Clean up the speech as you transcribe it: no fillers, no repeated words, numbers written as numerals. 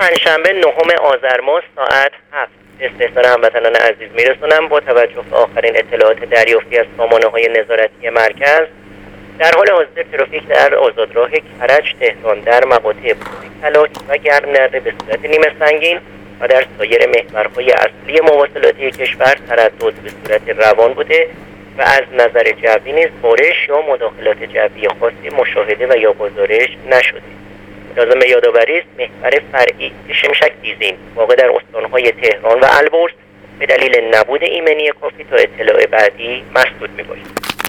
پنجشنبه 9 آذر ماه ساعت 7 استحضار هموطنان عزیز میرسونم. با توجه به آخرین اطلاعات دریافتی از سامانه‌های نظارتی مرکز، در حال حاضر ترافیک در آزادراه کرج تهران در مقاطع کلاک و گرم‌نره به صورت نیمه سنگین و در سایر محورهای اصلی مواصلاتی کشور تردد به صورت روان بوده و از نظر جوی نیز بارش یا مداخلات جوی خاصی مشاهده و یا گزارش نشده. لازم به یادآوری است محور فرعی شمشک دیزین واقع در استانهای تهران و البرز به دلیل نبود ایمنی کافی تا اطلاع بعدی مسدود می‌باشد.